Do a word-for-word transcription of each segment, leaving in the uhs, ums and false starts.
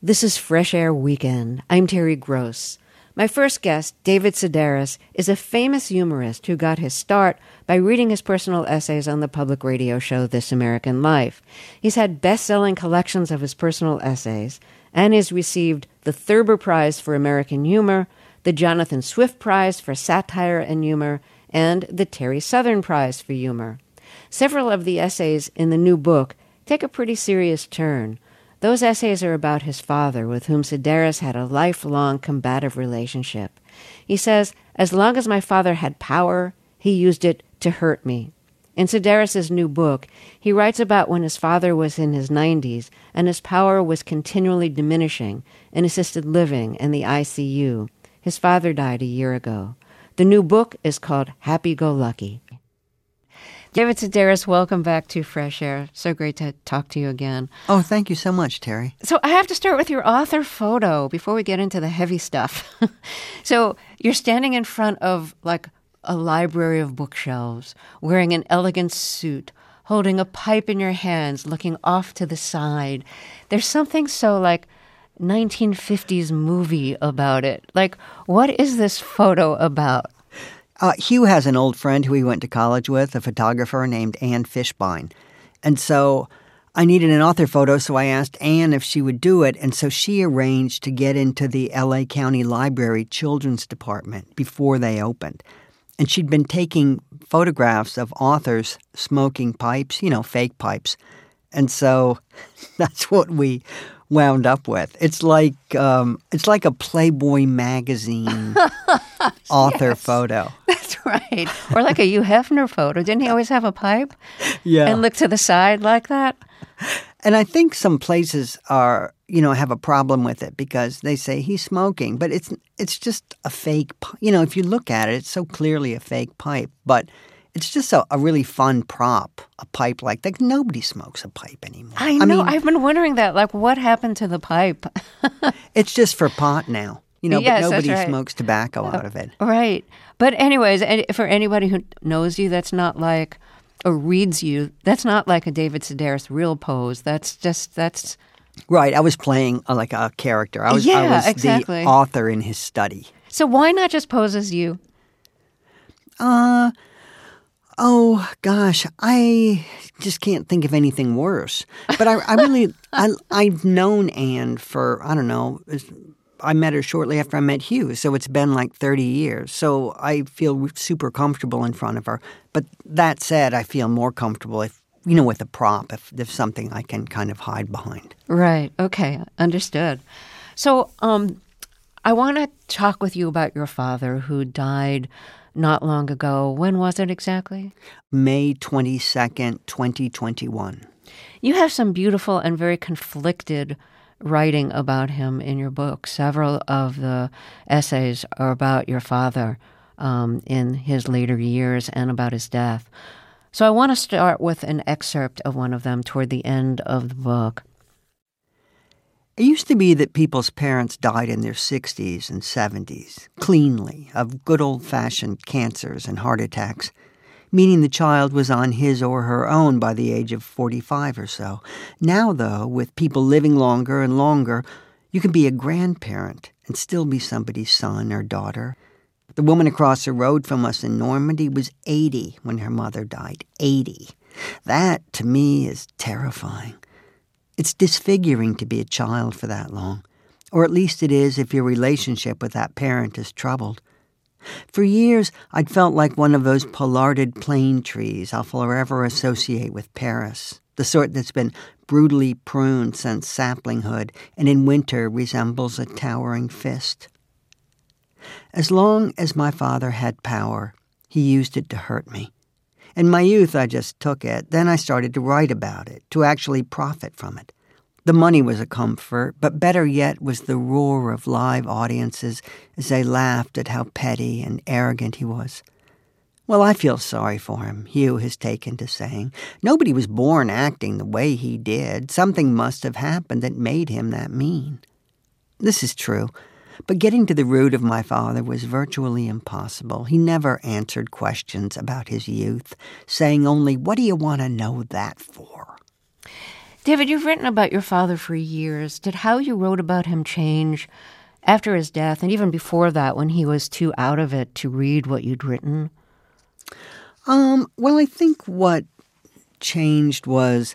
This is Fresh Air Weekend. I'm Terry Gross. My first guest, David Sedaris, is a famous humorist who got his start by reading his personal essays on the public radio show This American Life. He's had best-selling collections of his personal essays and has received the Thurber Prize for American Humor, the Jonathan Swift Prize for Satire and Humor, and the Terry Southern Prize for Humor. Several of the essays in the new book take a pretty serious turn. Those essays are about his father, with whom Sedaris had a lifelong combative relationship. He says, as long as my father had power, he used it to hurt me. In Sedaris' new book, he writes about when his father was in his nineties and his power was continually diminishing in assisted living and the I C U. His father died a year ago. The new book is called Happy Go Lucky. David Sedaris, welcome back to Fresh Air. So great to talk to you again. Oh, thank you so much, Terry. So I have to start with your author photo before we get into the heavy stuff. So you're standing in front of like a library of bookshelves, wearing an elegant suit, holding a pipe in your hands, looking off to the side. There's something so like nineteen fifties movie about it. Like, what is this photo about? Uh, Hugh has an old friend who he went to college with, a photographer named Anne Fishbein. And so I needed an author photo, so I asked Anne if she would do it. And so she arranged to get into the L A County Library Children's Department before they opened. And she'd been taking photographs of authors smoking pipes, you know, fake pipes. And so that's what we wound up with. It's like um, it's like a Playboy magazine author Yes, photo. That's right. Or like a Hugh Hefner photo. Didn't he always have a pipe? Yeah. And look to the side like that? And I think some places are, you know, have a problem with it because they say he's smoking, but it's it's just a fake, you know, if you look at it, it's so clearly a fake pipe, but it's just a, a really fun prop, a pipe like that. Nobody smokes a pipe anymore. I know. I mean, I've been wondering that. Like, what happened to the pipe? It's just for pot now, you know, Yes, but that's nobody right. smokes tobacco out of it. Right. But anyways, and for anybody who knows you, that's not like, or reads you, that's not like a David Sedaris real pose. That's just, that's... Right. I was playing uh, like a character. I was, I Yeah, was exactly. the author in his study. So why not just pose as you? Uh... Oh, gosh, I just can't think of anything worse. But I, I really, I, I've known Anne for, I don't know, I met her shortly after I met Hugh, so it's been like thirty years. So I feel super comfortable in front of her. But that said, I feel more comfortable if, you know, with a prop, if there's something I can kind of hide behind. Right. Okay. Understood. So um, I want to talk with you about your father who died not long ago. When was it exactly? May twenty-second, twenty twenty-one. You have some beautiful and very conflicted writing about him in your book. Several of the essays are about your father um, in his later years and about his death. So I want to start with an excerpt of one of them toward the end of the book. It used to be that people's parents died in their sixties and seventies, cleanly, of good old-fashioned cancers and heart attacks, meaning the child was on his or her own by the age of forty-five or so. Now, though, with people living longer and longer, you can be a grandparent and still be somebody's son or daughter. The woman across the road from us in Normandy was eighty when her mother died. eighty. That, to me, is terrifying. It's disfiguring to be a child for that long, or at least it is if your relationship with that parent is troubled. For years, I'd felt like one of those pollarded plane trees I'll forever associate with Paris, the sort that's been brutally pruned since saplinghood and in winter resembles a towering fist. As long as my father had power, he used it to hurt me. In my youth, I just took it. Then I started to write about it, to actually profit from it. The money was a comfort, but better yet was the roar of live audiences as they laughed at how petty and arrogant he was. Well, I feel sorry for him, Hugh has taken to saying. Nobody was born acting the way he did. Something must have happened that made him that mean. This is true. But getting to the root of my father was virtually impossible. He never answered questions about his youth, saying only, "What do you want to know that for?" David, you've written about your father for years. Did how you wrote about him change after his death and even before that when he was too out of it to read what you'd written? Um, well, I think what changed was,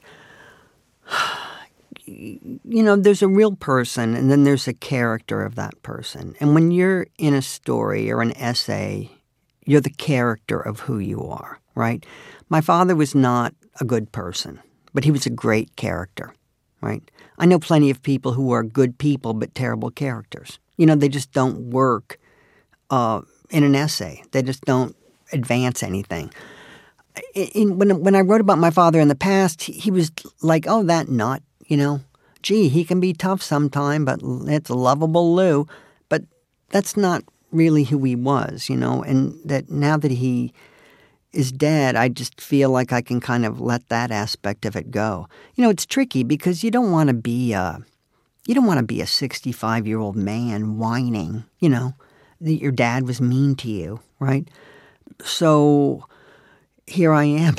you know, there's a real person and then there's a character of that person. And when you're in a story or an essay, you're the character of who you are, right? My father was not a good person, but he was a great character, right? I know plenty of people who are good people but terrible characters. You know, they just don't work uh, in an essay. They just don't advance anything. In, when, when I wrote about my father in the past, he, he was like, oh, that nut, you know. Gee, he can be tough sometime, but it's a lovable Lou. But that's not really who he was, you know. And that now that he is dead, I just feel like I can kind of let that aspect of it go. You know, it's tricky because you don't want to be a, you don't want to be a sixty-five-year-old man whining, you know, that your dad was mean to you, right? So here I am,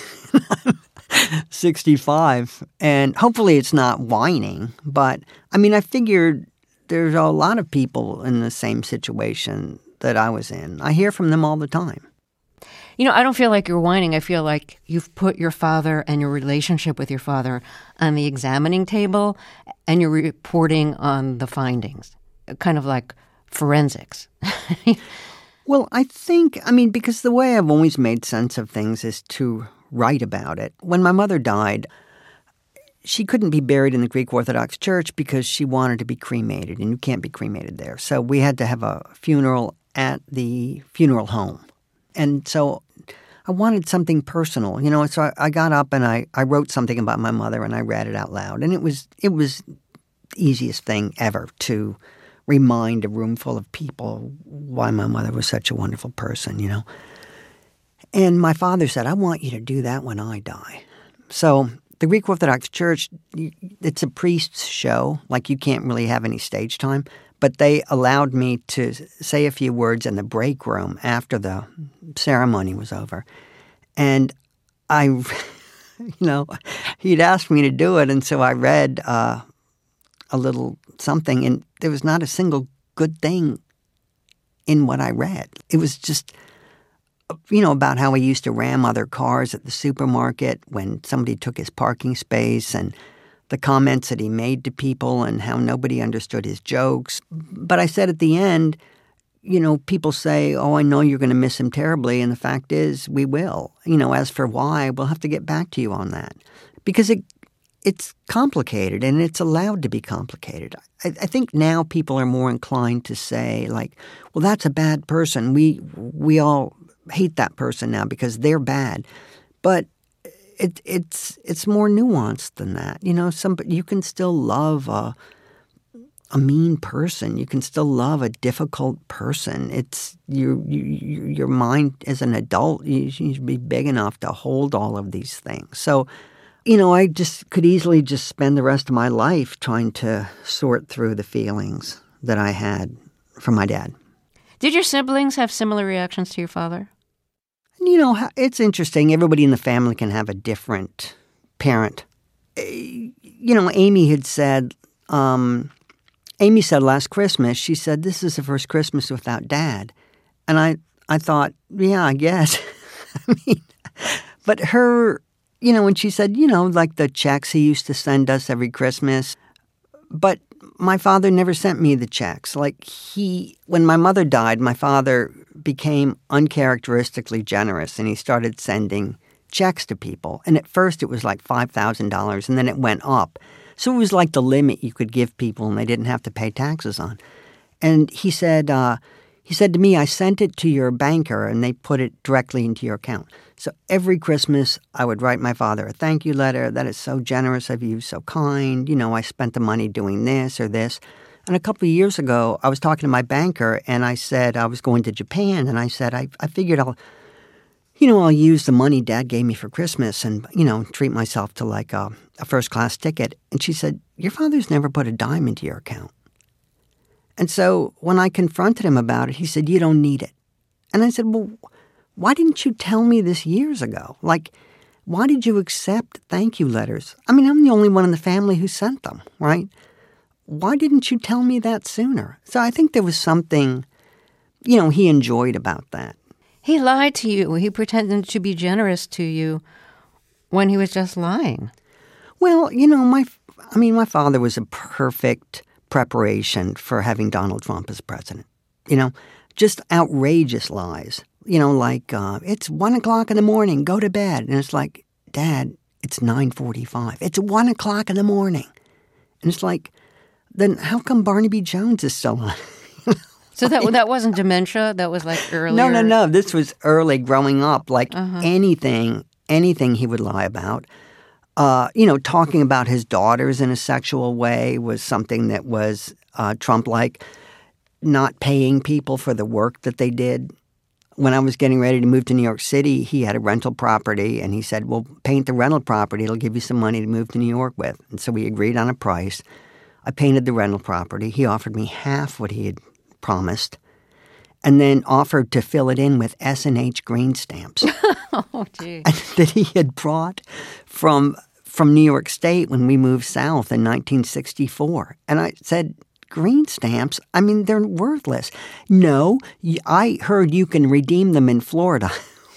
sixty-five, and hopefully it's not whining. But, I mean, I figured there's a lot of people in the same situation that I was in. I hear from them all the time. You know, I don't feel like you're whining. I feel like you've put your father and your relationship with your father on the examining table, and you're reporting on the findings, kind of like forensics. Well, I think, I mean, because the way I've always made sense of things is to write about it. When my mother died, she couldn't be buried in the Greek Orthodox Church because she wanted to be cremated, and you can't be cremated there. So we had to have a funeral at the funeral home. And so I wanted something personal, you know, so I, I got up and I, I wrote something about my mother and I read it out loud. And it was it was the easiest thing ever to remind a room full of people why my mother was such a wonderful person, you know. And my father said, I want you to do that when I die. So the Greek Orthodox Church, it's a priest's show, like you can't really have any stage time. But they allowed me to say a few words in the break room after the ceremony was over. And I, you know, he'd asked me to do it, and so I read uh, a little something, and there was not a single good thing in what I read. It was just, you know, about how he used to ram other cars at the supermarket when somebody took his parking space, and the comments that he made to people and how nobody understood his jokes. But I said at the end, you know, people say, oh, I know you're going to miss him terribly. And the fact is, we will. You know, as for why, we'll have to get back to you on that. Because it it's complicated, and it's allowed to be complicated. I, I think now people are more inclined to say, like, well, that's a bad person. We, we all hate that person now because they're bad. But It, it's it's more nuanced than that. You know, some you can still love a, a mean person. You can still love a difficult person. It's you, you your mind as an adult. You, you should be big enough to hold all of these things. So, you know, I just could easily just spend the rest of my life trying to sort through the feelings that I had from my dad. Did your siblings have similar reactions to your father? You know, it's interesting. Everybody in the family can have a different parent. You know, Amy had said, um, Amy said last Christmas, she said, this is the first Christmas without Dad. And I, I thought, yeah, I guess. I mean, but her, you know, when she said, you know, like the checks he used to send us every Christmas. But my father never sent me the checks. Like he, when my mother died, my father became uncharacteristically generous, and he started sending checks to people. And at first it was like five thousand dollars, and then it went up. So it was like the limit you could give people, and they didn't have to pay taxes on. And he said, uh, he said to me, I sent it to your banker, and they put it directly into your account. So every Christmas, I would write my father a thank you letter. That is so generous of you, so kind. You know, I spent the money doing this or this. And a couple of years ago, I was talking to my banker, and I said I was going to Japan, and I said, I, I figured I'll, you know, I'll use the money Dad gave me for Christmas and, you know, treat myself to like a, a first-class ticket. And she said, your father's never put a dime into your account. And so when I confronted him about it, he said, you don't need it. And I said, well, why didn't you tell me this years ago? Like, Why did you accept thank you letters? I mean, I'm the only one in the family who sent them, right? Why didn't you tell me that sooner? So I think there was something, you know, he enjoyed about that. He lied to you. He pretended to be generous to you when he was just lying. Well, you know, my, I mean, my father was a perfect preparation for having Donald Trump as president. You know, just outrageous lies. You know, like, uh, it's one o'clock in the morning, go to bed. And it's like, Dad, it's nine forty-five. It's one o'clock in the morning. And it's like, then how come Barnaby Jones is still on? So that that wasn't dementia? That was like earlier? No, no, no. This was early growing up. Like uh-huh. anything, anything he would lie about. Uh, you know, talking about his daughters in a sexual way was something that was uh, Trump-like. Not paying people for the work that they did. When I was getting ready to move to New York City, he had a rental property, and he said, well, paint the rental property. It'll give you some money to move to New York with. And so we agreed on a price. I painted the rental property. He offered me half what he had promised, and then offered to fill it in with S and H green stamps oh, gee. that he had brought from from New York State when we moved south in nineteen sixty-four. And I said, green stamps? I mean, they're worthless. No, I heard you can redeem them in Florida.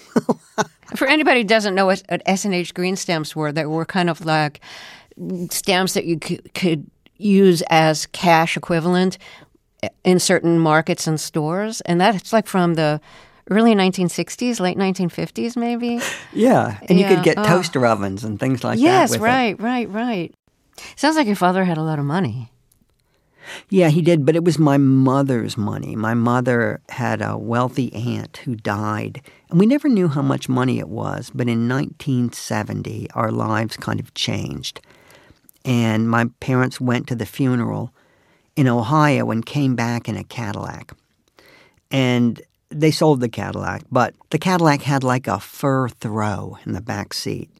For anybody who doesn't know what S and H green stamps were, they were kind of like stamps that you could, could use as cash equivalent in certain markets and stores. And that's like from the early nineteen sixties, late nineteen fifties maybe. Yeah, and yeah. you could get oh. toaster ovens and things like yes, that with right, it. right, right. Sounds like your father had a lot of money. Yeah, he did, but it was my mother's money. My mother had a wealthy aunt who died, and we never knew how much money it was, but in nineteen seventy, our lives kind of changed. And my parents went to the funeral in Ohio and came back in a Cadillac. And they sold the Cadillac, but the Cadillac had like a fur throw in the back seat.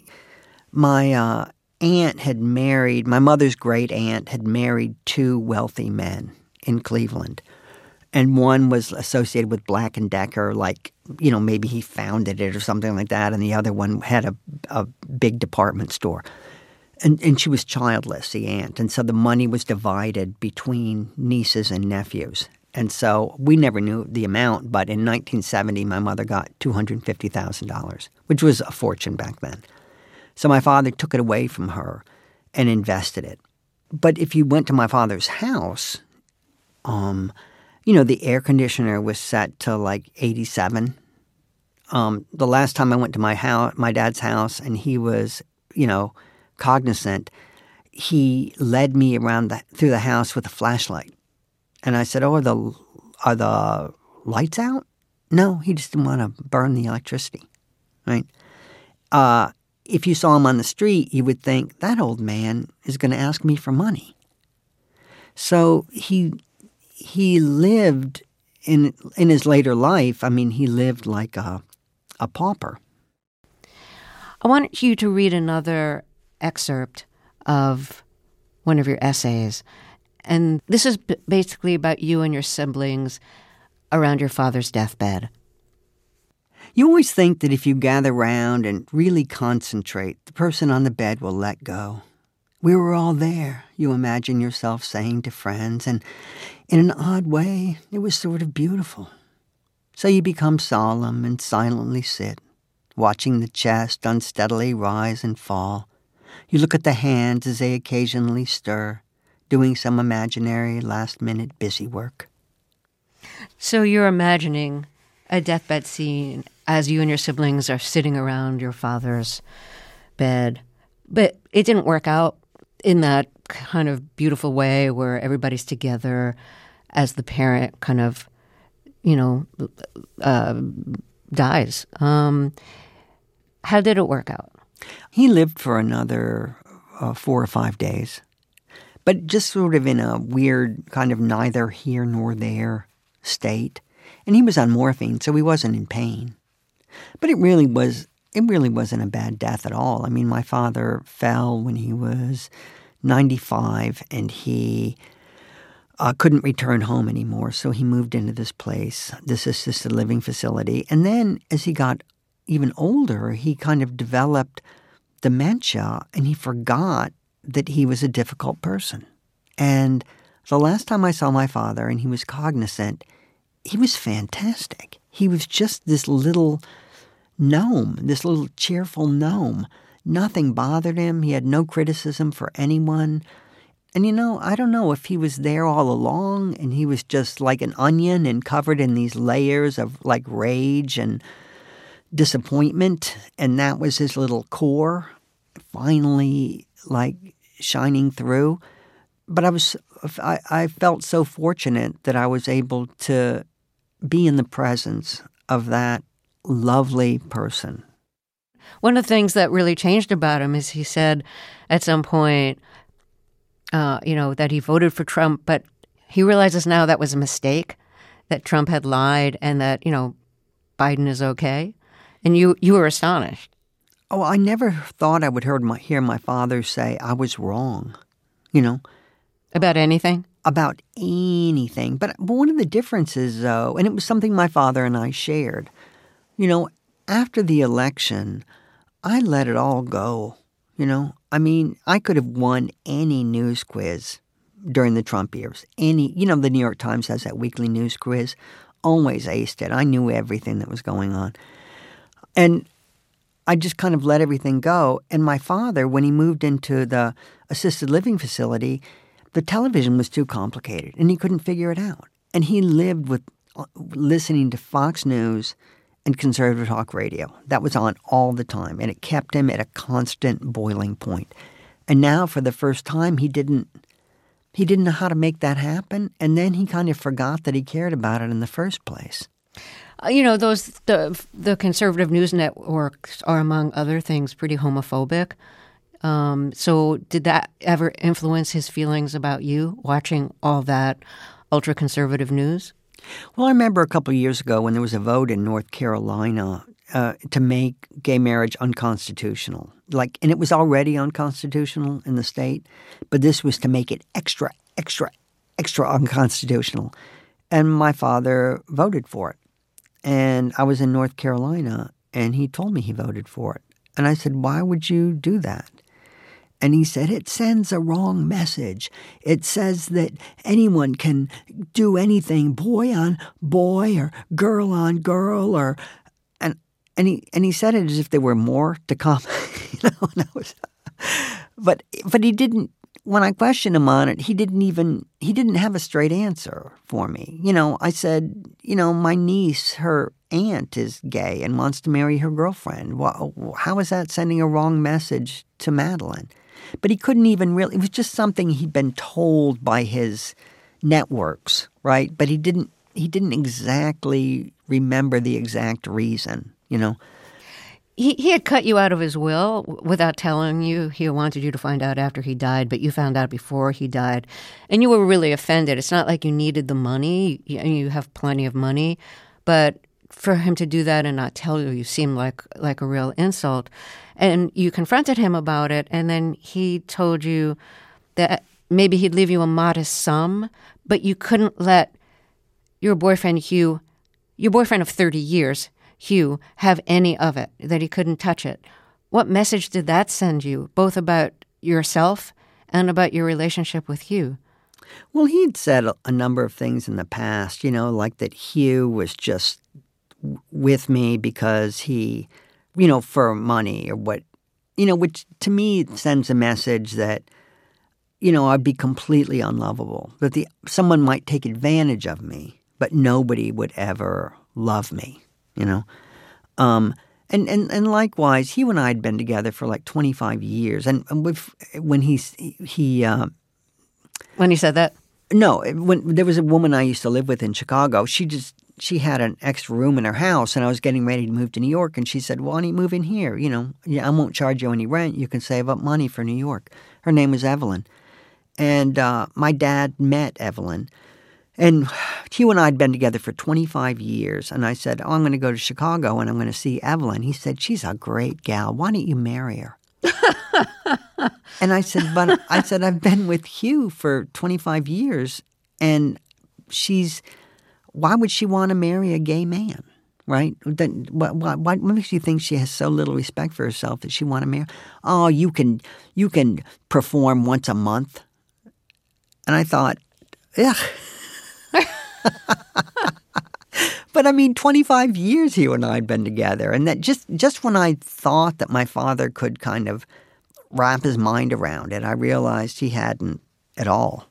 My uh, aunt had married, my mother's great aunt had married two wealthy men in Cleveland. And one was associated with Black and Decker, like, you know, maybe he founded it or something like that. And the other one had a, a big department store. And, and she was childless, the aunt. And so the money was divided between nieces and nephews. And so we never knew the amount, but in nineteen seventy, my mother got two hundred fifty thousand dollars, which was a fortune back then. So my father took it away from her and invested it. But if you went to my father's house, um, you know, the air conditioner was set to like eighty-seven. Um, the last time I went to my house, my dad's house, and he was, you know, cognizant, he led me around the, through the house with a flashlight. And I said, oh, are the, are the lights out? No, he just didn't want to burn the electricity, right? Uh, if you saw him on the street, you would think, that old man is going to ask me for money. So he he lived, in in his later life, I mean, he lived like a, a pauper. I want you to read another excerpt of one of your essays. And this is b- basically about you and your siblings around your father's deathbed. You always think that if you gather round and really concentrate, the person on the bed will let go. We were all there, you imagine yourself saying to friends, and in an odd way, it was sort of beautiful. So you become solemn and silently sit, watching the chest unsteadily rise and fall. You look at the hands as they occasionally stir, doing some imaginary last-minute busy work. So you're imagining a deathbed scene as you and your siblings are sitting around your father's bed. But it didn't work out in that kind of beautiful way where everybody's together as the parent kind of, you know, uh, dies. Um, how did it work out? He lived for another uh, four or five days, but just sort of in a weird kind of neither here nor there state. And he was on morphine, so he wasn't in pain. But it really was, it really wasn't a bad death at all. I mean, my father fell when he was ninety-five, and he uh, couldn't return home anymore, so he moved into this place, this assisted living facility. And then as he got even older, he kind of developed dementia, and he forgot that he was a difficult person. And the last time I saw my father and he was cognizant, he was fantastic. He was just this little gnome, this little cheerful gnome. Nothing bothered him. He had no criticism for anyone. And, you know, I don't know if he was there all along and he was just like an onion and covered in these layers of, like, rage and disappointment, and that was his little core finally, like, shining through. But I was, I, I felt so fortunate that I was able to be in the presence of that lovely person. One of the things that really changed about him is he said at some point, uh, you know, that he voted for Trump, but he realizes now that was a mistake, that Trump had lied and that, you know, Biden is okay. And you, you were astonished. Oh, I never thought I would heard my, hear my father say I was wrong, you know. About anything? About anything. But, but one of the differences, though, and it was something my father and I shared, you know, after the election, I let it all go, you know. I mean, I could have won any news quiz during the Trump years. Any, you know, the New York Times has that weekly news quiz. Always aced it. I knew everything that was going on. And I just kind of let everything go. And my father, when he moved into the assisted living facility, the television was too complicated, and he couldn't figure it out. And he lived with uh, listening to Fox News and conservative talk radio. That was on all the time, and it kept him at a constant boiling point. And now, for the first time, he didn't he didn't know how to make that happen, and then he kind of forgot that he cared about it in the first place. Uh, you know, those the the conservative news networks are, among other things, pretty homophobic. Um, so did that ever influence his feelings about you, watching all that ultra-conservative news? Well, I remember a couple of years ago when there was a vote in North Carolina uh, to make gay marriage unconstitutional. Like, and it was already unconstitutional in the state, but this was to make it extra, extra, extra unconstitutional. And my father voted for it. And I was in North Carolina, and he told me he voted for it. And I said, why would you do that? And he said, it sends a wrong message. It says that anyone can do anything, boy on boy or girl on girl, or and and he and he said it as if there were more to come. you know, and I was, but but he didn't. When I questioned him on it, he didn't even he didn't have a straight answer for me. You know, I said, you know, my niece, her aunt is gay and wants to marry her girlfriend. Well, how is that sending a wrong message to Madeline? But he couldn't even really, it was just something he'd been told by his networks, right? But he didn't, he didn't exactly remember the exact reason, you know? He he had cut you out of his will without telling you. He wanted you to find out after he died, but you found out before he died. And you were really offended. It's not like you needed the money. You, you have plenty of money. But for him to do that and not tell you, you seemed like, like a real insult. And you confronted him about it, and then he told you that maybe he'd leave you a modest sum, but you couldn't let your boyfriend, Hugh, your boyfriend of thirty years, Hugh, have any of it, that he couldn't touch it. What message did that send you, both about yourself and about your relationship with Hugh? Well, he'd said a number of things in the past, you know, like that Hugh was just with me because he, you know, for money or what, you know, which to me sends a message that, you know, I'd be completely unlovable, that the someone might take advantage of me, but nobody would ever love me, you know. Um, and, and, and likewise, Hugh and I had been together for like twenty-five years. And, and with, when he, he uh, when he said that? No, when there was a woman I used to live with in Chicago, she just, she had an extra room in her house, and I was getting ready to move to New York, and she said, well, why don't you move in here? You know, yeah, I won't charge you any rent. You can save up money for New York. Her name was Evelyn. And uh, my dad met Evelyn. And Hugh and I had been together for twenty-five years, and I said, oh, I'm going to go to Chicago, and I'm going to see Evelyn. He said, she's a great gal. Why don't you marry her? And I said, but I said, I've been with Hugh for twenty-five years, and she's, why would she want to marry a gay man, right? Then what, what, what makes you think she has so little respect for herself that she want to marry? Oh, you can you can perform once a month. And I thought, ugh. But I mean, twenty-five years you and I had been together. And that just, just when I thought that my father could kind of wrap his mind around it, I realized he hadn't at all.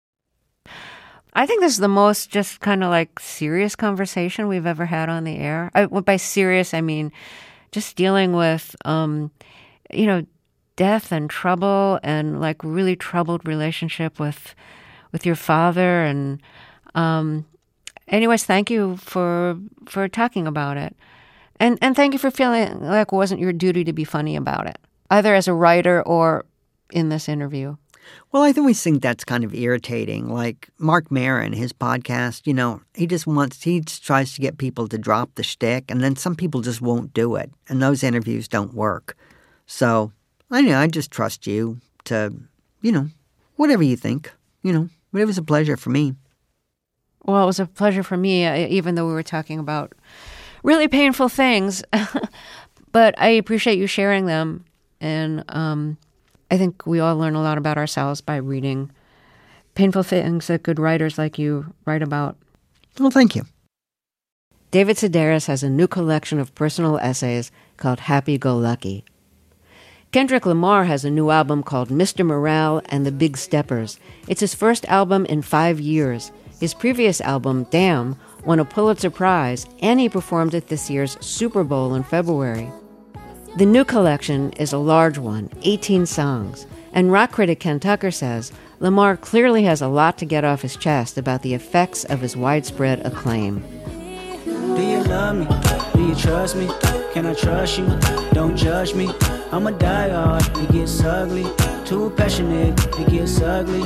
I think this is the most just kind of like serious conversation we've ever had on the air. I, by serious, I mean just dealing with, um, you know, death and trouble and like really troubled relationship with with your father. And um, anyways, thank you for for talking about it. And and thank you for feeling like it wasn't your duty to be funny about it, either as a writer or in this interview. Well, I always think that's kind of irritating. Like Marc Maron, his podcast, you know, he just wants, he just tries to get people to drop the shtick, and then some people just won't do it, and those interviews don't work. So, I know, I just trust you to, you know, whatever you think, you know, it was a pleasure for me. Well, it was a pleasure for me, even though we were talking about really painful things. But I appreciate you sharing them, and um I think we all learn a lot about ourselves by reading painful things that good writers like you write about. Well, thank you. David Sedaris has a new collection of personal essays called Happy Go Lucky. Kendrick Lamar has a new album called Mister Morale and the Big Steppers. It's his first album in five years. His previous album, Damn, won a Pulitzer Prize, and he performed at this year's Super Bowl in February. The new collection is a large one, eighteen songs, and rock critic Ken Tucker says Lamar clearly has a lot to get off his chest about the effects of his widespread acclaim. Do you love me? Do you trust me? Can I trust you? Don't judge me. I'm a diehard, it gets ugly. Too passionate, it gets ugly.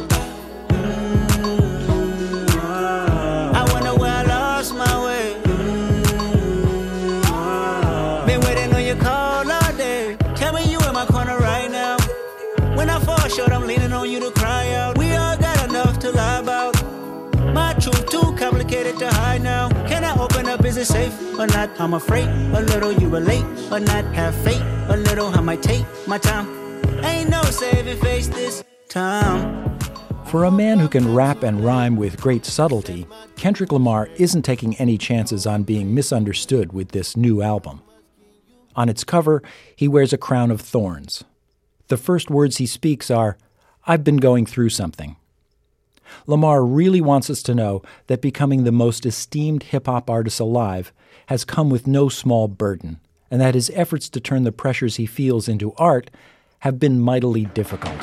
Mm-hmm. I wonder where I lost my way. Mm-hmm. Been waiting on your call. Tell me you in my corner right now. When I fall short, I'm leaning on you to cry out. We all got enough to lie about. My truth too complicated to hide now. Can I open up? Is it safe or not? I'm afraid a little you relate or not. Have faith a little. I might take my time. Ain't no saving face this time. For a man who can rap and rhyme with great subtlety, Kendrick Lamar isn't taking any chances on being misunderstood with this new album. On its cover, he wears a crown of thorns. The first words he speaks are, "I've been going through something." Lamar really wants us to know that becoming the most esteemed hip-hop artist alive has come with no small burden, and that his efforts to turn the pressures he feels into art have been mightily difficult.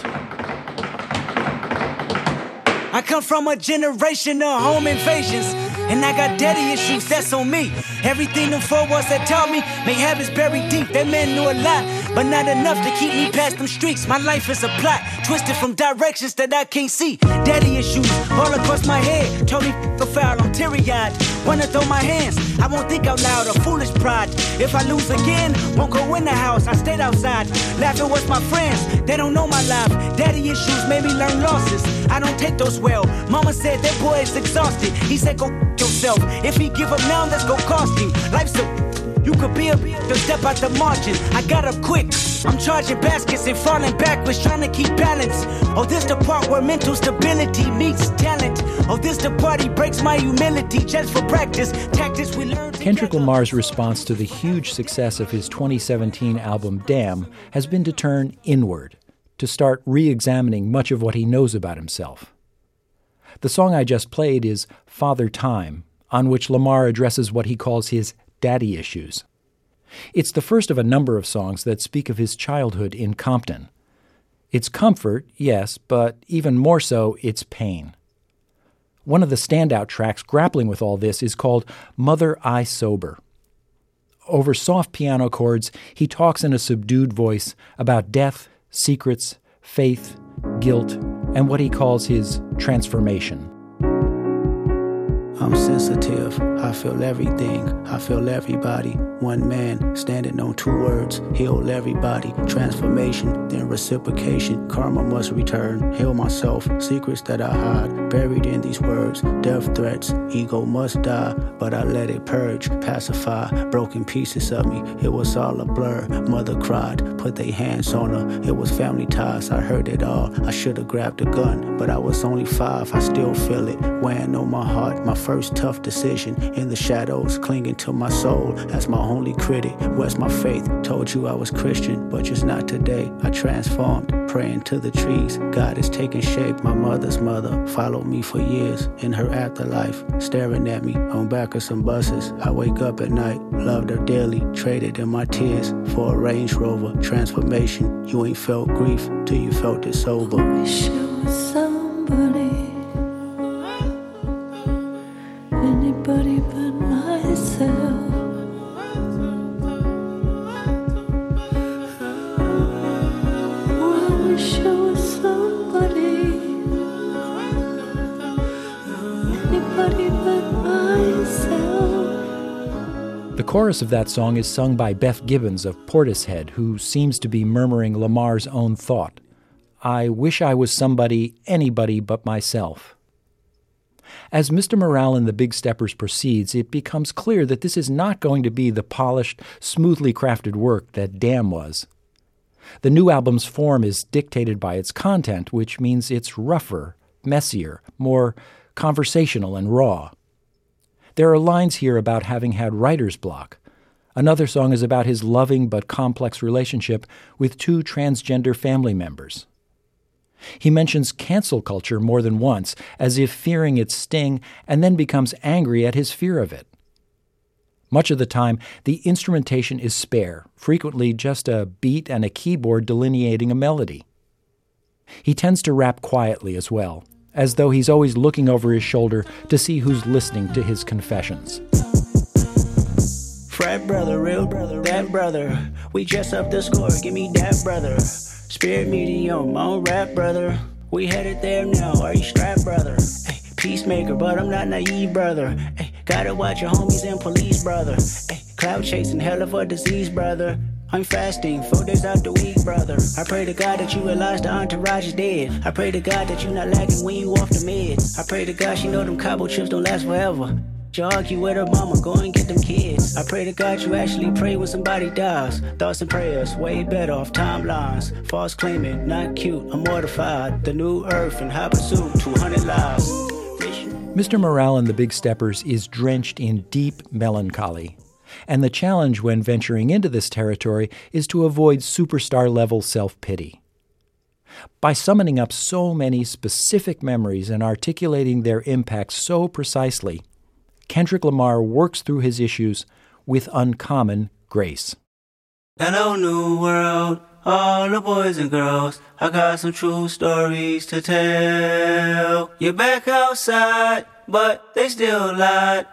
I come from a generation of home invasions, and I got daddy issues, that's on me. Everything them four walls that taught me, may habits buried deep. That man knew a lot, but not enough to keep me past them streets. My life is a plot, twisted from directions that I can't see. Daddy issues all across my head, told me f*** a foul, I'm teary-eyed. Wanna throw my hands, I won't think out loud, a foolish pride. If I lose again, won't go in the house, I stayed outside. Laughing with my friends, they don't know my life. Daddy issues made me learn losses, I don't take those well. Mama said that boy is exhausted, he said go f*** yourself. If he give up now, that's go cost him. Life's a you could be a to step out the margin. I got up quick, I'm charging baskets and falling backwards, trying to keep balance. Oh, this the part where mental stability meets talent. Oh, this the part he breaks my humility just for practice. Tactics we learned. Kendrick Lamar's response to the huge success of his twenty seventeen album Damn has been to turn inward, to start re-examining much of what he knows about himself. The song I just played is Father Time, on which Lamar addresses what he calls his daddy issues. It's the first of a number of songs that speak of his childhood in Compton. It's comfort, yes, but even more so, it's pain. One of the standout tracks grappling with all this is called Mother I Sober. Over soft piano chords, he talks in a subdued voice about death, secrets, faith, guilt, and what he calls his transformation. I'm sensitive, I feel everything, I feel everybody. One man standing on two words, heal everybody. Transformation, then reciprocation, karma must return. Heal myself, secrets that I hide, buried in these words. Death threats, ego must die, but I let it purge, pacify. Broken pieces of me, it was all a blur. Mother cried, put their hands on her. It was family ties, I heard it all. I should have grabbed a gun, but I was only five, I still feel it. Weighing on my heart, my first tough decision. In the shadows, clinging to my soul as my only critic. Where's my faith? Told you I was Christian, but just not today. I transformed, praying to the trees. God is taking shape. My mother's mother followed me for years in her afterlife, staring at me on back of some buses. I wake up at night, loved her dearly, traded in my tears for a Range Rover. Transformation, you ain't felt grief till you felt it sober. I wish it was somebody, anybody but myself. Oh, I wish I was somebody, anybody but myself. The chorus of that song is sung by Beth Gibbons of Portishead, who seems to be murmuring Lamar's own thought. I wish I was somebody, anybody but myself. As Mister Morale and the Big Steppers proceeds, it becomes clear that this is not going to be the polished, smoothly crafted work that Damn was. The new album's form is dictated by its content, which means it's rougher, messier, more conversational and raw. There are lines here about having had writer's block. Another song is about his loving but complex relationship with two transgender family members. He mentions cancel culture more than once, as if fearing its sting, and then becomes angry at his fear of it. Much of the time, the instrumentation is spare, frequently just a beat and a keyboard delineating a melody. He tends to rap quietly as well, as though he's always looking over his shoulder to see who's listening to his confessions. Frat brother, real brother, that brother. We just up the score, give me that brother. Spirit medium, my own rap brother. We headed there now, are you strapped, brother? Hey, peacemaker, but I'm not naive, brother. Hey, gotta watch your homies and police, brother. Hey, cloud chasing, hell of a disease, brother. I'm fasting, four days out the week, brother. I pray to God that you realize the entourage is dead. I pray to God that you not lagging when you off the meds. I pray to God she know them Cabo chips don't last forever. You argue with her mama, go and get them kids. I pray to God you actually pray when somebody dies. Thoughts and prayers, way better off timelines. False claiming, not cute, I'm mortified. The new earth and high pursuit, two hundred lives. Mister Morale and the Big Steppers is drenched in deep melancholy. And the challenge when venturing into this territory is to avoid superstar-level self-pity. By summoning up so many specific memories and articulating their impact so precisely, Kendrick Lamar works through his issues with uncommon grace. Hello, new world, all the boys and girls. I got some true stories to tell. You're back outside, but they still lied.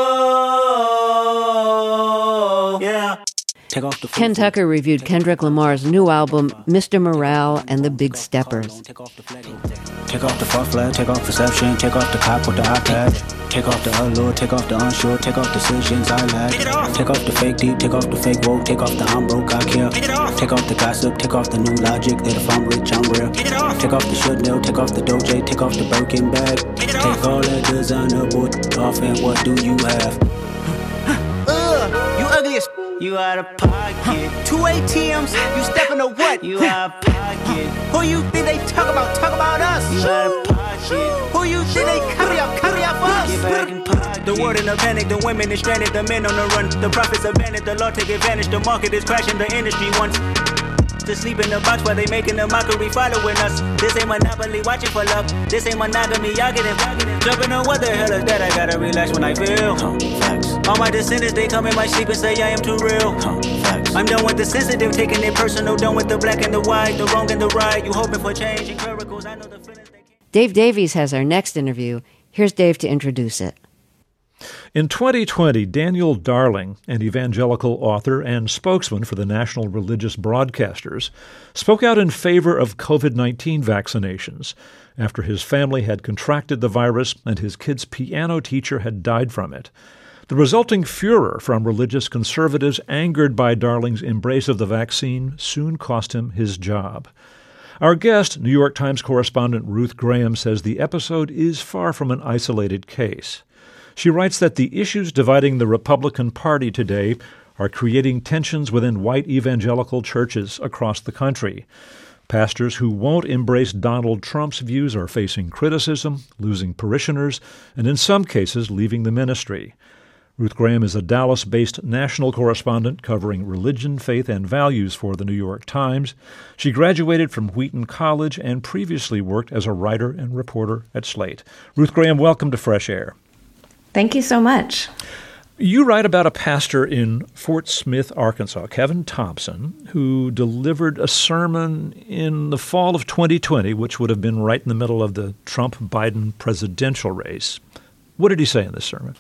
Whoa, yeah. Take off the Ken Tucker reviewed Kendrick Lamar's new album, Mister Morale and the Big Steppers. Take off the far flag, take off perception, take off the cop with the iPad. Take off the allure, take off the unsure, take off decisions I lack. Take off the fake deep, take off the fake woke, take off the I'm broke, I care. Take off the gossip, take off the new logic that if I'm rich, I'm real. Take off the should know, take off the doje, take off the Birkin bag. Take all that designer boy off and what do you have? Ugh, you ugly as you out of pocket. Two A T Ms, you stepping to what? You out of pocket. Who you think they talk about? Talk about us. You out of pocket. Who you think they carry up? Carry up us. Get back in pocket. The world in a panic, the women is stranded, the men on the run. The profits abandoned, the law take advantage. The market is crashing, the industry wants to sleep in the box while they making a mockery following us. This ain't Monopoly, watching for love. This ain't monogamy, y'all getting jumping on what the hell is that? I gotta relax when I feel. All my descendants, they come in my sleep and say I am too real. I'm done with the sensitive, taking it personal. Done with the black and the white, the wrong and the right. You hoping for change and miracles. I know the feelings they can't. Dave Davies has our next interview. Here's Dave to introduce it. In twenty twenty, Daniel Darling, an evangelical author and spokesman for the National Religious Broadcasters, spoke out in favor of covid nineteen vaccinations after his family had contracted the virus and his kid's piano teacher had died from it. The resulting furor from religious conservatives angered by Darling's embrace of the vaccine soon cost him his job. Our guest, New York Times correspondent Ruth Graham, says the episode is far from an isolated case. She writes that the issues dividing the Republican Party today are creating tensions within white evangelical churches across the country. Pastors who won't embrace Donald Trump's views are facing criticism, losing parishioners, and in some cases leaving the ministry. Ruth Graham is a Dallas-based national correspondent covering religion, faith, and values for the New York Times. She graduated from Wheaton College and previously worked as a writer and reporter at Slate. Ruth Graham, welcome to Fresh Air. Thank you so much. You write about a pastor in Fort Smith, Arkansas, Kevin Thompson, who delivered a sermon in the fall of twenty twenty, which would have been right in the middle of the Trump-Biden presidential race. What did he say in this sermon?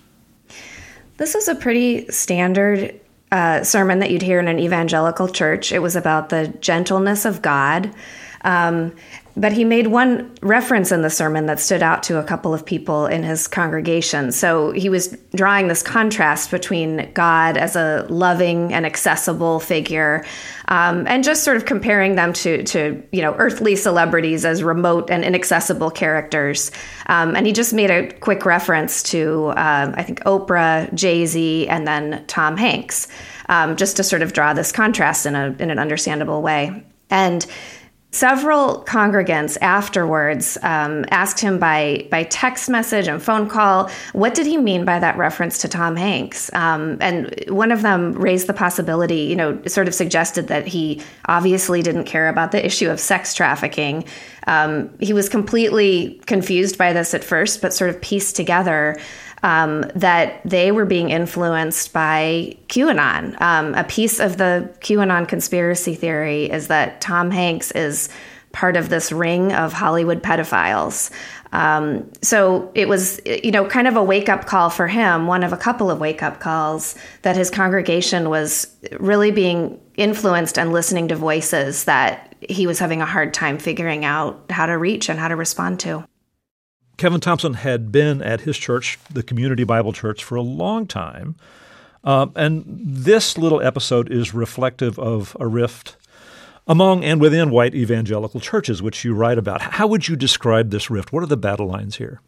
This is a pretty standard uh, sermon that you'd hear in an evangelical church. It was about the gentleness of God. Um, but he made one reference in the sermon that stood out to a couple of people in his congregation. So he was drawing this contrast between God as a loving and accessible figure, um, and just sort of comparing them to, to, you know, earthly celebrities as remote and inaccessible characters. Um, and he just made a quick reference to, uh, I think, Oprah, Jay-Z, and then Tom Hanks, um, just to sort of draw this contrast in a in an understandable way. And several congregants afterwards um, asked him by by text message and phone call, what did he mean by that reference to Tom Hanks? Um, and one of them raised the possibility, you know, sort of suggested that he obviously didn't care about the issue of sex trafficking. Um, he was completely confused by this at first, but sort of pieced together Um, that they were being influenced by QAnon. Um, a piece of the QAnon conspiracy theory is that Tom Hanks is part of this ring of Hollywood pedophiles. Um, so it was, you know, kind of a wake-up call for him, one of a couple of wake-up calls, that his congregation was really being influenced and listening to voices that he was having a hard time figuring out how to reach and how to respond to. Kevin Thompson had been at his church, the Community Bible Church, for a long time. Um, and this little episode is reflective of a rift among and within white evangelical churches, which you write about. How would you describe this rift? What are the battle lines here?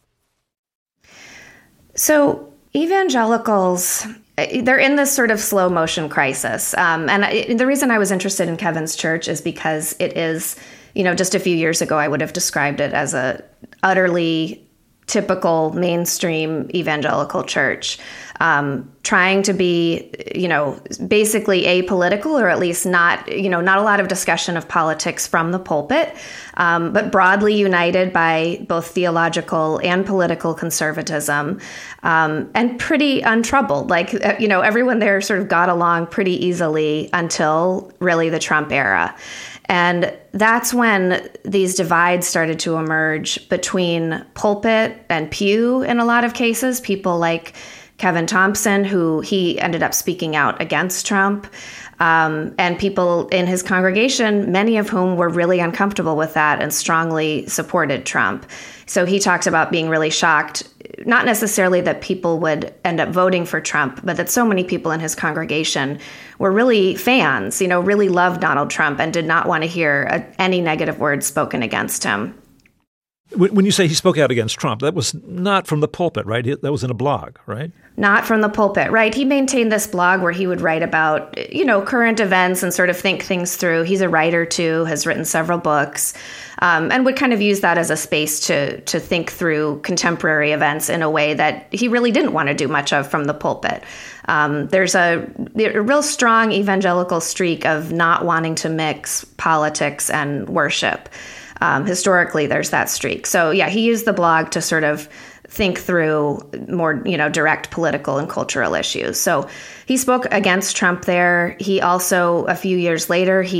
So evangelicals, they're in this sort of slow motion crisis. Um, and I, the reason I was interested in Kevin's church is because it is, you know, just a few years ago, I would have described it as a utterly typical mainstream evangelical church, um, trying to be, you know, basically apolitical, or at least not, you know, not a lot of discussion of politics from the pulpit, um, but broadly united by both theological and political conservatism, um, and pretty untroubled. Like, you know, everyone there sort of got along pretty easily until really the Trump era. And that's when these divides started to emerge between pulpit and pew in a lot of cases. People like Kevin Thompson, who he ended up speaking out against Trump, um, and people in his congregation, many of whom were really uncomfortable with that and strongly supported Trump. So he talks about being really shocked, not necessarily that people would end up voting for Trump, but that so many people in his congregation were really fans, you know, really loved Donald Trump and did not want to hear a, any negative words spoken against him. When you say he spoke out against Trump, that was not from the pulpit, right? That was in a blog, right? Not from the pulpit, right? He maintained this blog where he would write about, you know, current events and sort of think things through. He's a writer, too, has written several books, um, and would kind of use that as a space to to think through contemporary events in a way that he really didn't want to do much of from the pulpit. Um, there's a, a real strong evangelical streak of not wanting to mix politics and worship. Um, historically, there's that streak. So, yeah, he used the blog to sort of think through more, you know, direct political and cultural issues. So he spoke against Trump there. He also, a few years later, he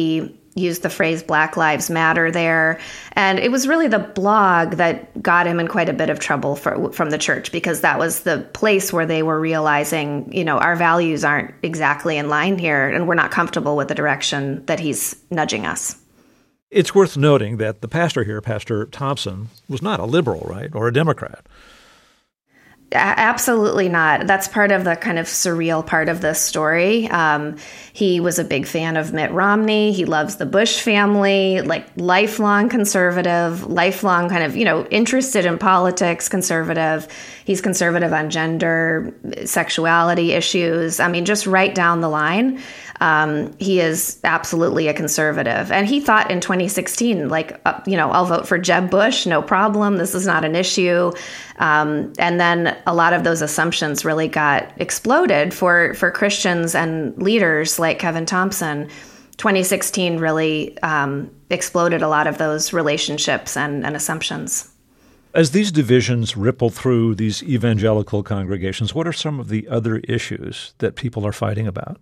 used the phrase Black Lives Matter there. And it was really the blog that got him in quite a bit of trouble for, from the church, because that was the place where they were realizing, you know, our values aren't exactly in line here, and we're not comfortable with the direction that he's nudging us. It's worth noting that the pastor here, Pastor Thompson, was not a liberal, right, or a Democrat. Absolutely not. That's part of the kind of surreal part of this story. Um, he was a big fan of Mitt Romney. He loves the Bush family, like lifelong conservative, lifelong kind of, you know, interested in politics, conservative. He's conservative on gender, sexuality issues. I mean, just right down the line. Um, he is absolutely a conservative. And he thought in twenty sixteen, like, uh, you know, I'll vote for Jeb Bush, no problem. This is not an issue. Um, and then a lot of those assumptions really got exploded for, for Christians and leaders like Kevin Thompson. twenty sixteen really um, exploded a lot of those relationships and, and assumptions. As these divisions ripple through these evangelical congregations, what are some of the other issues that people are fighting about?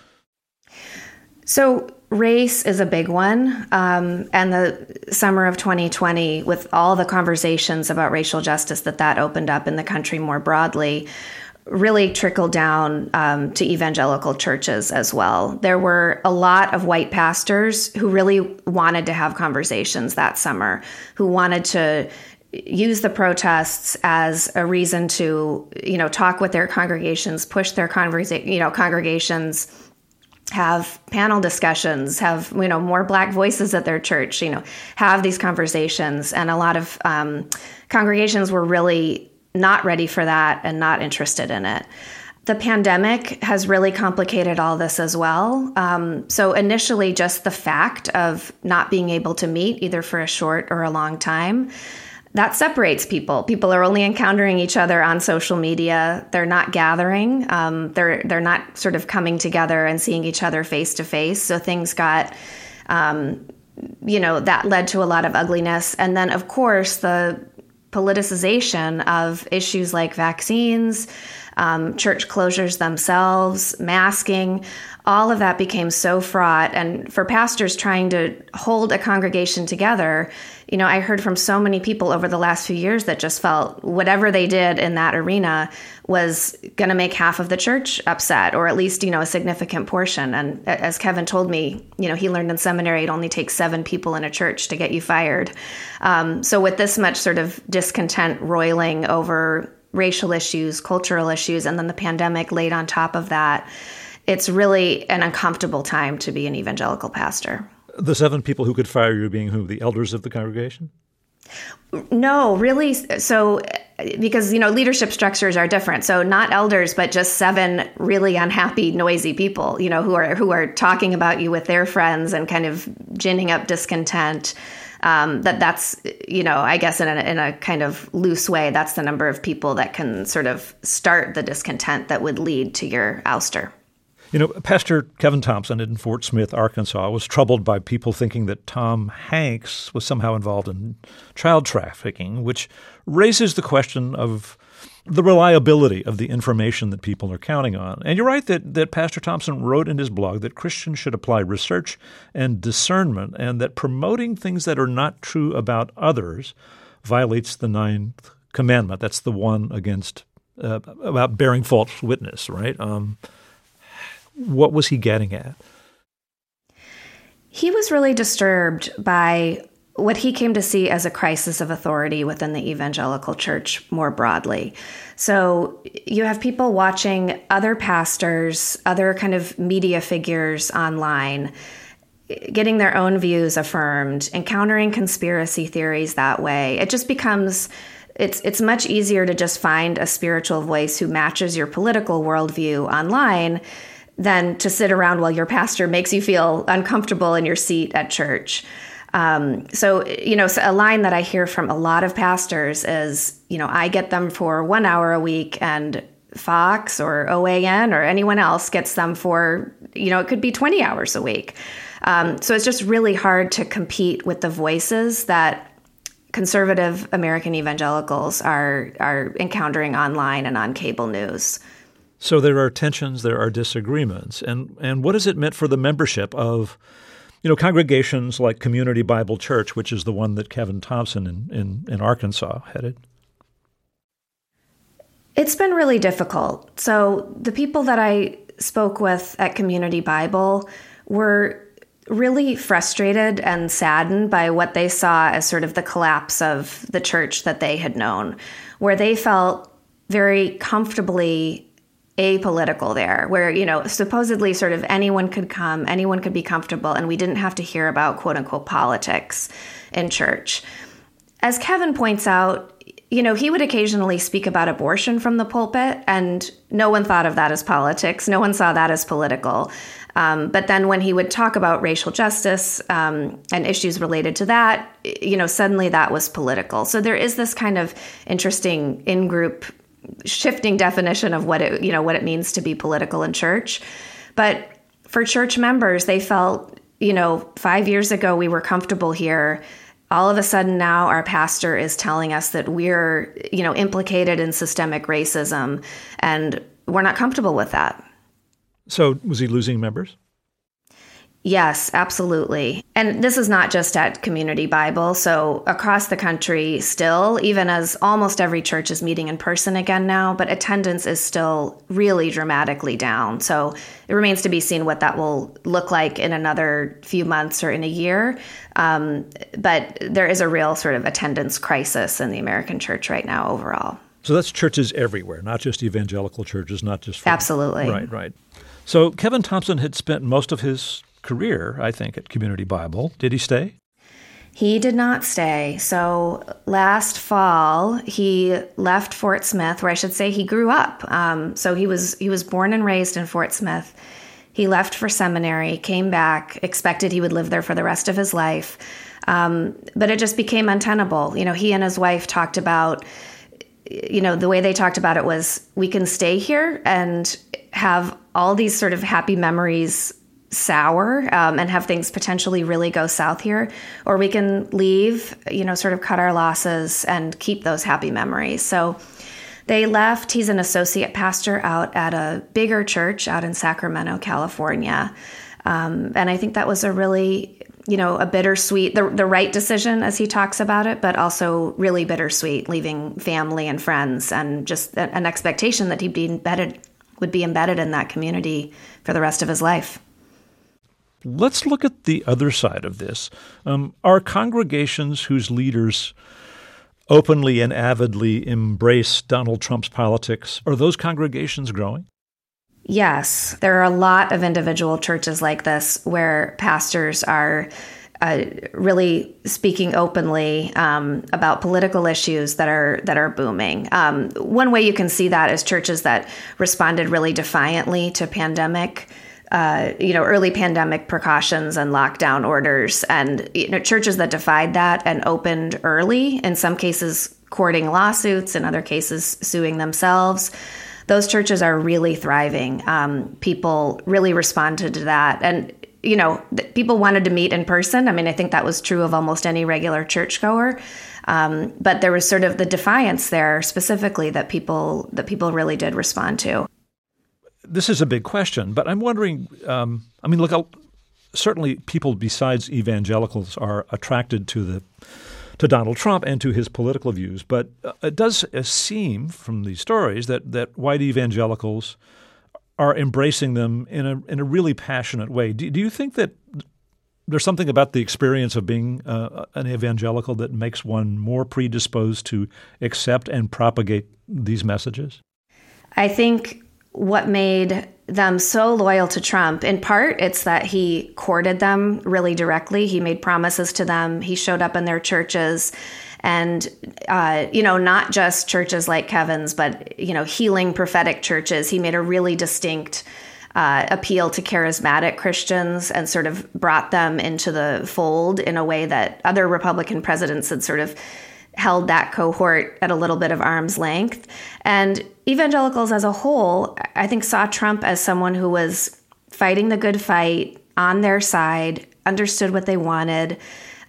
So race is a big one. Um, and the summer of twenty twenty, with all the conversations about racial justice that that opened up in the country more broadly, really trickled down um, to evangelical churches as well. There were a lot of white pastors who really wanted to have conversations that summer, who wanted to use the protests as a reason to, you know, talk with their congregations, push their conversa- you know, congregations, have panel discussions, have, you know, more Black voices at their church, you know, have these conversations. And a lot of um, congregations were really not ready for that and not interested in it. The pandemic has really complicated all this as well. Um, so initially, just the fact of not being able to meet either for a short or a long time, that separates people. People are only encountering each other on social media. They're not gathering. Um, they're they're not sort of coming together and seeing each other face to face. So things got, um, you know, that led to a lot of ugliness. And then, of course, the politicization of issues like vaccines, um, church closures themselves, masking, all of that became so fraught. And for pastors trying to hold a congregation together, you know, I heard from so many people over the last few years that just felt whatever they did in that arena was going to make half of the church upset, or at least, you know, a significant portion. And as Kevin told me, you know, he learned in seminary, it only takes seven people in a church to get you fired. Um, so with this much sort of discontent roiling over racial issues, cultural issues, and then the pandemic laid on top of that, it's really an uncomfortable time to be an evangelical pastor. The seven people who could fire you being who? The elders of the congregation? No, really. So, because, you know, leadership structures are different. So not elders, but just seven really unhappy, noisy people, you know, who are who are talking about you with their friends and kind of ginning up discontent. Um, that that's, you know, I guess in a, in a kind of loose way, that's the number of people that can sort of start the discontent that would lead to your ouster. You know, Pastor Kevin Thompson in Fort Smith, Arkansas, was troubled by people thinking that Tom Hanks was somehow involved in child trafficking, which raises the question of the reliability of the information that people are counting on. And you're right that, that Pastor Thompson wrote in his blog that Christians should apply research and discernment, and that promoting things that are not true about others violates the ninth commandment. That's the one against uh, about bearing false witness, right? Um What was he getting at? He was really disturbed by what he came to see as a crisis of authority within the evangelical church more broadly. So you have people watching other pastors, other kind of media figures online, getting their own views affirmed, encountering conspiracy theories that way. It just becomes It's it's much easier to just find a spiritual voice who matches your political worldview online than to sit around while your pastor makes you feel uncomfortable in your seat at church. Um, so, you know, a line that I hear from a lot of pastors is, you know, I get them for one hour a week and Fox or O A N or anyone else gets them for, you know, it could be twenty hours a week. Um, so it's just really hard to compete with the voices that conservative American evangelicals are are encountering online and on cable news. So there are tensions, there are disagreements. And and what has it meant for the membership of You know, congregations like Community Bible Church, which is the one that Kevin Thompson in, in, in Arkansas headed. It's been really difficult. So the people that I spoke with at Community Bible were really frustrated and saddened by what they saw as sort of the collapse of the church that they had known, where they felt very comfortably apolitical there, where, you know, supposedly sort of anyone could come, anyone could be comfortable, and we didn't have to hear about quote unquote politics in church. As Kevin points out, you know, he would occasionally speak about abortion from the pulpit, and no one thought of that as politics. No one saw that as political. Um, but then when he would talk about racial justice um, and issues related to that, you know, suddenly that was political. So there is this kind of interesting in-group shifting definition of what it, you know, what it means to be political in church. But for church members, they felt, you know, five years ago we were comfortable here. All of a sudden now our pastor is telling us that we're, you know, implicated in systemic racism, and we're not comfortable with that. So was he losing members? Yes, absolutely. And this is not just at Community Bible. So across the country still, even as almost every church is meeting in person again now, but attendance is still really dramatically down. So it remains to be seen what that will look like in another few months or in a year. Um, but there is a real sort of attendance crisis in the American church right now overall. So that's churches everywhere, not just evangelical churches, not just for, absolutely. Right, right. So Kevin Thompson had spent most of his career, I think, at Community Bible. Did he stay? He did not stay. So last fall, he left Fort Smith, where I should say he grew up. Um, so he was he was born and raised in Fort Smith. He left for seminary, came back, expected he would live there for the rest of his life. Um, but it just became untenable. You know, he and his wife talked about, you know, the way they talked about it was, we can stay here and have all these sort of happy memories sour um, and have things potentially really go south here, or we can leave, you know, sort of cut our losses and keep those happy memories. So they left. He's an associate pastor out at a bigger church out in Sacramento, California. Um, and I think that was a really, you know, a bittersweet, the, the right decision as he talks about it, but also really bittersweet, leaving family and friends and just a, an expectation that he'd be embedded, would be embedded in that community for the rest of his life. Let's look at the other side of this. Um, are congregations whose leaders openly and avidly embrace Donald Trump's politics, are those congregations growing? Yes. There are a lot of individual churches like this where pastors are uh, really speaking openly um, about political issues that are that are booming. Um, one way you can see that is churches that responded really defiantly to pandemic Uh, you know, early pandemic precautions and lockdown orders, and you know, churches that defied that and opened early, in some cases courting lawsuits, in other cases suing themselves. Those churches are really thriving. Um, people really responded to that. And, you know, th- people wanted to meet in person. I mean, I think that was true of almost any regular churchgoer. Um, but there was sort of the defiance there specifically that people that people really did respond to. This is a big question, but I'm wondering, um, I mean, look, I'll, certainly people besides evangelicals are attracted to the to Donald Trump and to his political views, but uh, it does uh, seem from these stories that, that white evangelicals are embracing them in a in a really passionate way. Do, do you think that there's something about the experience of being uh, an evangelical that makes one more predisposed to accept and propagate these messages? I think what made them so loyal to Trump, in part, it's that he courted them really directly. He made promises to them. He showed up in their churches. And, uh, you know, not just churches like Kevin's, but, you know, healing prophetic churches. He made a really distinct uh, appeal to charismatic Christians and sort of brought them into the fold in a way that other Republican presidents had sort of held that cohort at a little bit of arm's length. And evangelicals as a whole, I think, saw Trump as someone who was fighting the good fight, on their side, understood what they wanted,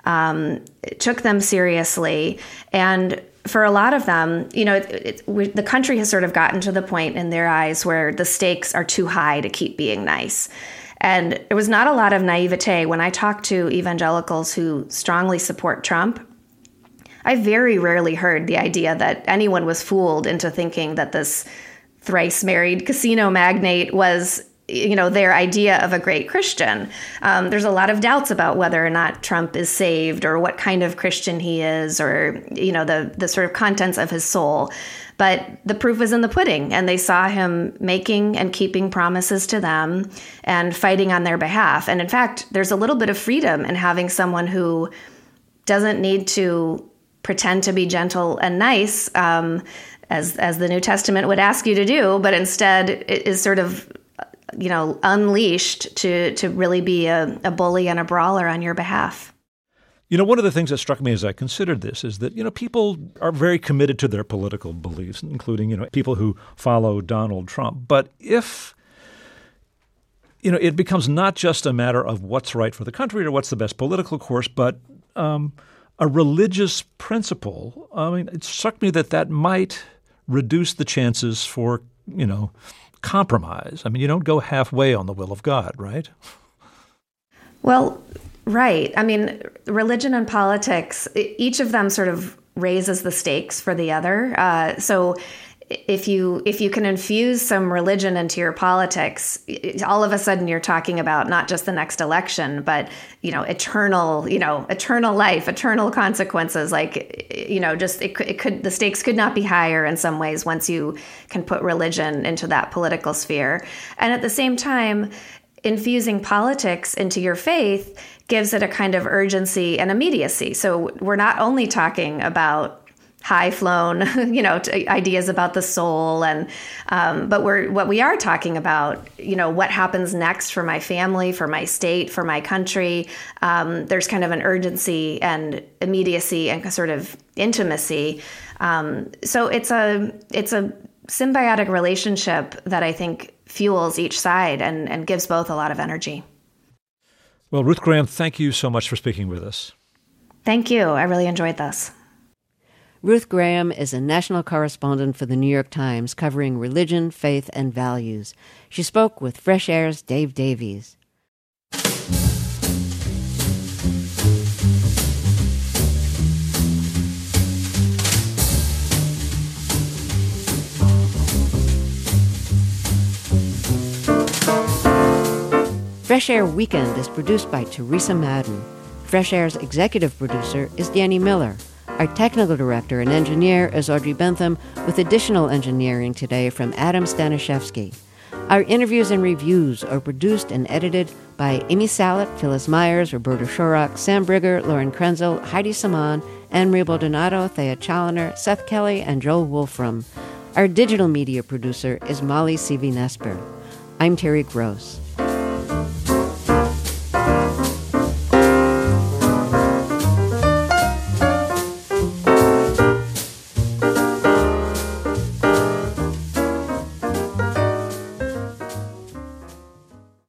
um, took them seriously. And for a lot of them, you know, it, it, we, the country has sort of gotten to the point in their eyes where the stakes are too high to keep being nice. And there was not a lot of naivete. When I talk to evangelicals who strongly support Trump, I very rarely heard the idea that anyone was fooled into thinking that this thrice married casino magnate was, you know, their idea of a great Christian. Um, there's a lot of doubts about whether or not Trump is saved or what kind of Christian he is, or, you know, the, the sort of contents of his soul. But the proof is in the pudding, and they saw him making and keeping promises to them and fighting on their behalf. And in fact, there's a little bit of freedom in having someone who doesn't need to pretend to be gentle and nice, um, as as the New Testament would ask you to do, but instead is sort of, you know, unleashed to to really be a, a bully and a brawler on your behalf. You know, one of the things that struck me as I considered this is that, you know, people are very committed to their political beliefs, including, you know, people who follow Donald Trump. But if, you know, it becomes not just a matter of what's right for the country or what's the best political course, but um, a religious principle, I mean, it struck me that that might reduce the chances for, you know, compromise. I mean, you don't go halfway on the will of God, right? Well, right. I mean, religion and politics, each of them sort of raises the stakes for the other. Uh, so if you if you can infuse some religion into your politics, all of a sudden you're talking about not just the next election, but, you know, eternal, you know, eternal life, eternal consequences. Like, you know, just it, it could the stakes could not be higher in some ways once you can put religion into that political sphere. And at the same time, infusing politics into your faith gives it a kind of urgency and immediacy. So we're not only talking about high-flown, you know, t- ideas about the soul, and um, but we're what we are talking about, you know, what happens next for my family, for my state, for my country. Um, there's kind of an urgency and immediacy and sort of intimacy. Um, so it's a it's a symbiotic relationship that I think fuels each side and, and gives both a lot of energy. Well, Ruth Graham, thank you so much for speaking with us. Thank you. I really enjoyed this. Ruth Graham is a national correspondent for the New York Times covering religion, faith, and values. She spoke with Fresh Air's Dave Davies. Fresh Air Weekend is produced by Teresa Madden. Fresh Air's executive producer is Danny Miller. Our technical director and engineer is Audrey Bentham, with additional engineering today from Adam Staniszewski. Our interviews and reviews are produced and edited by Amy Salet, Phyllis Myers, Roberta Shorrock, Sam Brigger, Lauren Krenzel, Heidi Saman, Anne-Marie Baldonado, Thea Challoner, Seth Kelly, and Joel Wolfram. Our digital media producer is Molly Seavey-Nesper. I'm Terry Gross.